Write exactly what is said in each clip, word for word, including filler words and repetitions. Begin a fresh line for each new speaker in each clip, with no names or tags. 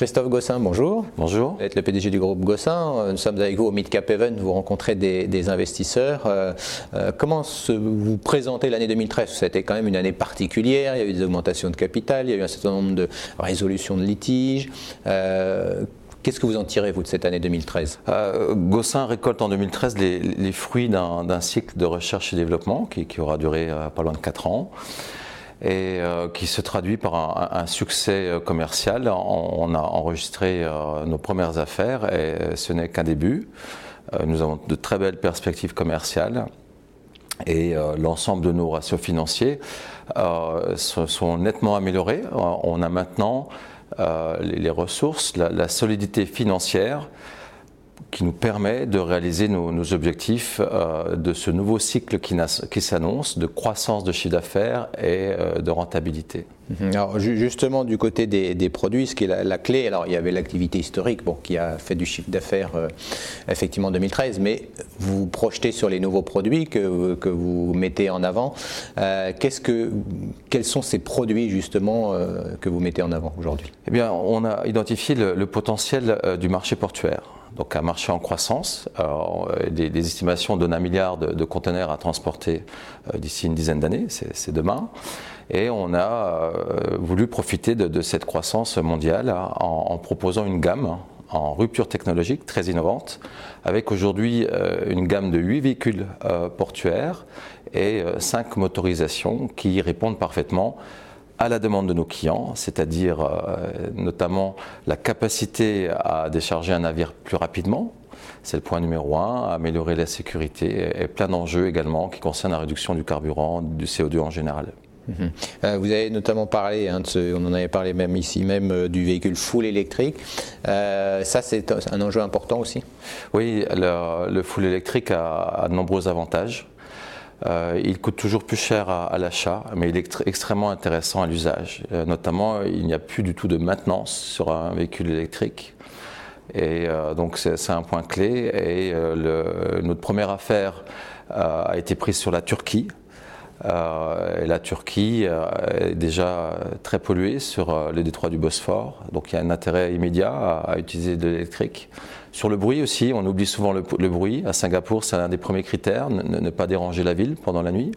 Christophe Gossin, bonjour.
Bonjour.
Vous êtes le P D G du groupe Gossin. Nous sommes avec vous au Mid-Cap Event. Vous rencontrez des, des investisseurs. Euh, euh, comment se, vous présentez l'année deux mille treize? C'était quand même une année particulière. Il y a eu des augmentations de capital, il y a eu un certain nombre de résolutions de litiges. Euh, Qu'est-ce que vous en tirez, vous, de cette année deux mille treize?
euh, Gossin récolte en deux mille treize les, les fruits d'un cycle de recherche et développement qui, qui aura duré euh, pas loin de quatre ans. Et euh, qui se traduit par un, un succès commercial. On, on a enregistré euh, nos premières affaires et ce n'est qu'un début. Euh, nous avons de très belles perspectives commerciales et euh, l'ensemble de nos ratios financiers euh, se, sont nettement améliorés. On a maintenant euh, les, les ressources, la, la solidité financière qui nous permet de réaliser nos, nos objectifs euh, de ce nouveau cycle qui, qui s'annonce, de croissance de chiffre d'affaires et euh, de rentabilité.
Alors justement du côté des, des produits, ce qui est la, la clé, alors il y avait l'activité historique bon, qui a fait du chiffre d'affaires euh, effectivement en deux mille treize, mais vous vous projetez sur les nouveaux produits que, que vous mettez en avant. Euh, qu'est-ce que, quels sont ces produits justement euh, que vous mettez en avant aujourd'hui?
Eh bien, on a identifié le, le potentiel euh, du marché portuaire. Donc un marché en croissance, euh, des, des estimations donnent un milliard de, de conteneurs à transporter euh, d'ici une dizaine d'années, c'est demain. Et on a euh, voulu profiter de, de cette croissance mondiale en, en proposant une gamme en rupture technologique très innovante, avec aujourd'hui euh, une gamme de huit véhicules euh, portuaires et euh, cinq motorisations qui répondent parfaitement à la demande de nos clients, c'est-à-dire euh, notamment la capacité à décharger un navire plus rapidement, c'est le point numéro un, améliorer la sécurité et plein d'enjeux également qui concernent la réduction du carburant, du C O deux en général.
Mmh. Euh, vous avez notamment parlé, hein, de ce, on en avait parlé même ici même, euh, du véhicule full électrique. Euh, ça, c'est un enjeu important aussi?
Oui, le, le full électrique a, a de nombreux avantages. Euh, il coûte toujours plus cher à, à l'achat, mais il est extrêmement intéressant à l'usage. Euh, notamment, il n'y a plus du tout de maintenance sur un véhicule électrique. Et euh, donc, c'est un point clé. Et euh, le, notre première affaire euh, a été prise sur la Turquie. Euh, et la Turquie euh, est déjà très polluée sur euh, le détroit du Bosphore, donc il y a un intérêt immédiat à, à utiliser de l'électrique. Sur le bruit aussi, on oublie souvent le, le bruit. À Singapour, c'est un des premiers critères, ne, ne pas déranger la ville pendant la nuit.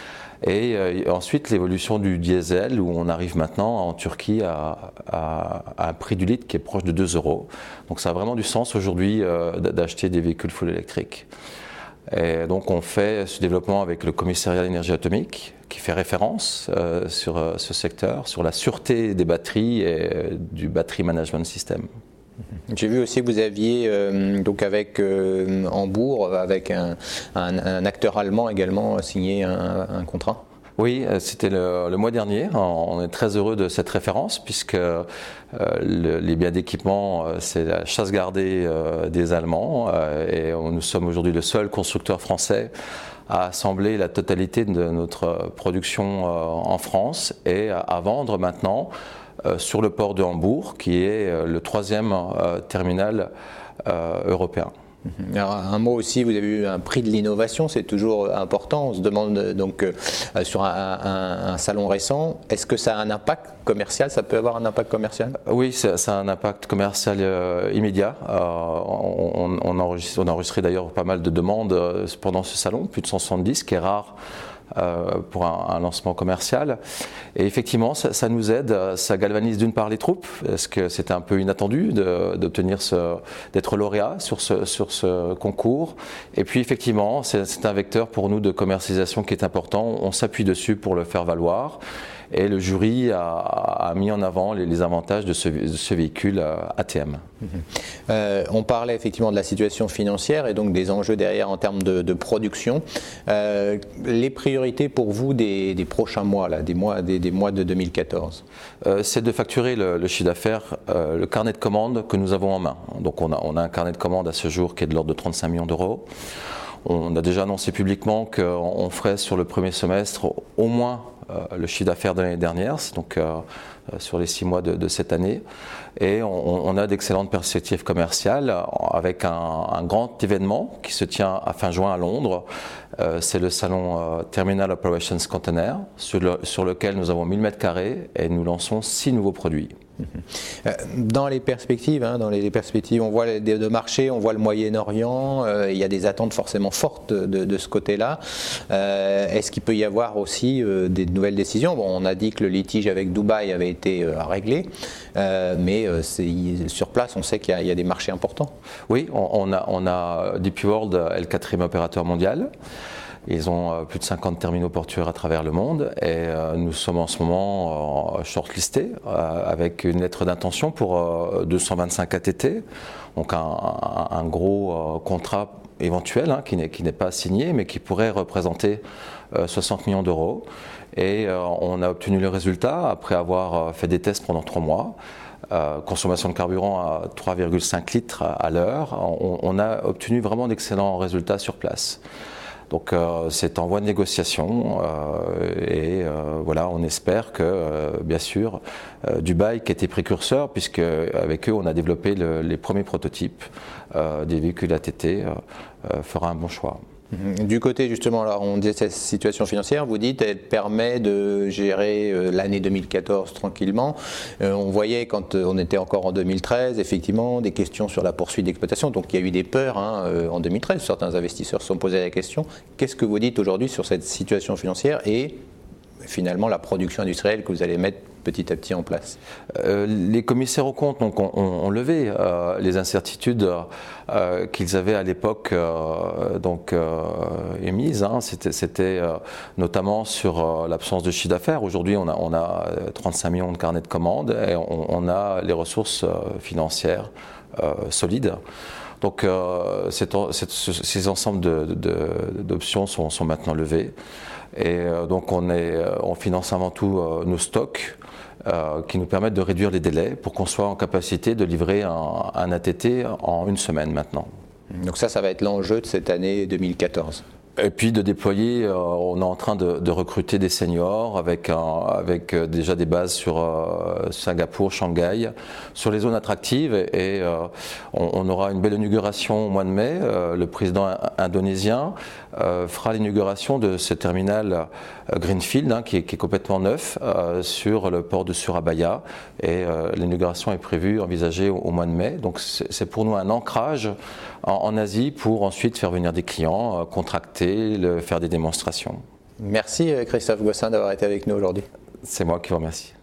Et euh, ensuite, l'évolution du diesel, où on arrive maintenant en Turquie à, à, à un prix du litre qui est proche de deux euros. Donc ça a vraiment du sens aujourd'hui euh, d'acheter des véhicules full électriques. Et donc on fait ce développement avec le commissariat à l'énergie atomique qui fait référence euh, sur euh, ce secteur, sur la sûreté des batteries et euh, du battery management system.
J'ai vu aussi que vous aviez euh, donc avec euh, Hambourg, avec un, un, un acteur allemand également signé un, un contrat.
Oui, c'était le, le mois dernier. On est très heureux de cette référence puisque euh, le, les biens d'équipement, c'est la chasse gardée euh, des Allemands euh, et on, nous sommes aujourd'hui le seul constructeur français à assembler la totalité de notre production euh, en France et à, à vendre maintenant euh, sur le port de Hambourg qui est euh, le troisième euh, terminal euh, européen.
Alors, un mot aussi, vous avez eu un prix de l'innovation, c'est toujours important. On se demande donc euh, sur un, un, un salon récent, est-ce que ça a un impact commercial? Ça peut avoir un impact commercial?
Oui, ça, ça a un impact commercial euh, immédiat. Euh, on, on, a enregistré, on a enregistré d'ailleurs pas mal de demandes euh, pendant ce salon, plus de cent soixante-dix, ce qui est rare. Euh, pour un, un lancement commercial. Et effectivement, ça, ça nous aide, ça galvanise d'une part les troupes, parce que c'était un peu inattendu d'obtenir ce, d'être lauréat sur ce, sur ce concours. Et puis effectivement, c'est un vecteur pour nous de commercialisation qui est important. On s'appuie dessus pour le faire valoir. Et le jury a, a mis en avant les, les avantages de ce, de ce véhicule A T M.
Mmh. Euh, on parlait effectivement de la situation financière et donc des enjeux derrière en termes de, de production. Euh, les priorités pour vous des, des prochains mois, là, des, mois, des, des mois de deux mille quatorze?
euh, C'est de facturer le, le chiffre d'affaires, euh, le carnet de commandes que nous avons en main. Donc on a, on a un carnet de commandes à ce jour qui est de l'ordre de trente-cinq millions d'euros. On a déjà annoncé publiquement qu'on ferait sur le premier semestre au moins euh, le chiffre d'affaires de l'année dernière, donc euh, sur les six mois de, de cette année. Et on, on a d'excellentes perspectives commerciales avec un, un grand événement qui se tient à fin juin à Londres. Euh, C'est le salon euh, Terminal Operations Container, sur, le, sur lequel nous avons mille mètres carrés et nous lançons six nouveaux produits.
Dans les perspectives, hein, dans les perspectives, on voit les deux marchés, on voit le Moyen-Orient, euh, il y a des attentes forcément fortes de, de ce côté-là. Euh, est-ce qu'il peut y avoir aussi euh, des nouvelles décisions? Bon, on a dit que le litige avec Dubaï avait été euh, réglé, euh, mais euh, sur place, on sait qu'il y, y a des marchés importants.
Oui, on, on, a, on a D P World est le quatrième opérateur mondial. Ils ont plus de cinquante terminaux portuaires à travers le monde et nous sommes en ce moment shortlistés avec une lettre d'intention pour deux cent vingt-cinq A T T, donc un, un gros contrat éventuel hein, qui n'est qui n'est pas signé mais qui pourrait représenter soixante millions d'euros. Et on a obtenu le résultat après avoir fait des tests pendant trois mois. Euh, consommation de carburant à trois virgule cinq litres à l'heure. On, on a obtenu vraiment d'excellents résultats sur place. Donc euh, c'est en voie de négociation euh, et euh, voilà, on espère que euh, bien sûr euh, Dubaï qui était précurseur, puisque avec eux on a développé le, les premiers prototypes euh, des véhicules A T T, euh, euh, fera un bon choix.
Du côté justement, alors on disait cette situation financière, vous dites elle permet de gérer euh, l'année deux mille quatorze tranquillement. Euh, on voyait quand on était encore en deux mille treize, effectivement, des questions sur la poursuite d'exploitation. Donc il y a eu des peurs hein, euh, en deux mille treize, certains investisseurs se sont posés la question. Qu'est-ce que vous dites aujourd'hui sur cette situation financière et finalement la production industrielle que vous allez mettre petit à petit en place?
euh, Les commissaires aux comptes donc, ont, ont, ont levé euh, les incertitudes euh, qu'ils avaient à l'époque euh, donc, euh, émises. Hein. C'était, c'était euh, notamment sur euh, l'absence de chiffre d'affaires. Aujourd'hui, on a, on a trente-cinq millions de carnets de commandes et on, on a les ressources euh, financières euh, solides. Donc euh, cette, cette, ces ensembles de, de, d'options sont, sont maintenant levés. Et euh, donc on, est, on finance avant tout euh, nos stocks euh, qui nous permettent de réduire les délais pour qu'on soit en capacité de livrer un, un A T T en une semaine maintenant.
Donc ça, ça va être l'enjeu de cette année deux mille quatorze.
Et puis de déployer, euh, on est en train de, de recruter des seniors avec, un, avec euh, déjà des bases sur euh, Singapour, Shanghai, sur les zones attractives et, et euh, on, on aura une belle inauguration au mois de mai. Euh, le président indonésien euh, fera l'inauguration de ce terminal euh, Greenfield hein, qui, est, qui est complètement neuf euh, sur le port de Surabaya et euh, l'inauguration est prévue, envisagée au, au mois de mai. Donc c'est, c'est pour nous un ancrage en, en Asie pour ensuite faire venir des clients, euh, contracter, le, faire des démonstrations.
Merci Christophe Gossin d'avoir été avec nous aujourd'hui.
C'est moi qui vous remercie.